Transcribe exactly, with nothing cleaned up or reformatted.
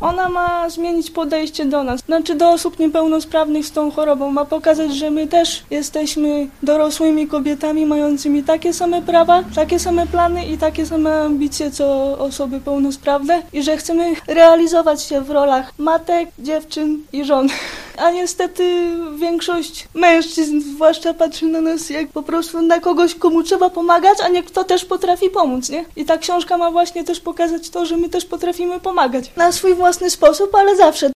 Ona ma zmienić podejście do nas, znaczy do osób niepełnosprawnych z tą chorobą. Ma pokazać, że my też jesteśmy dorosłymi kobietami mającymi takie same prawa, takie same plany i takie same ambicje, co osoby pełnosprawne i że chcemy realizować się w rolach matek, dziewczyn i żon. A niestety większość mężczyzn zwłaszcza patrzy na nas jak po prostu na kogoś, komu trzeba pomagać, a nie kto też potrafi pomóc, nie? I ta książka ma właśnie też pokazać to, że my też potrafimy pomagać. Na swój własny sposób, ale zawsze.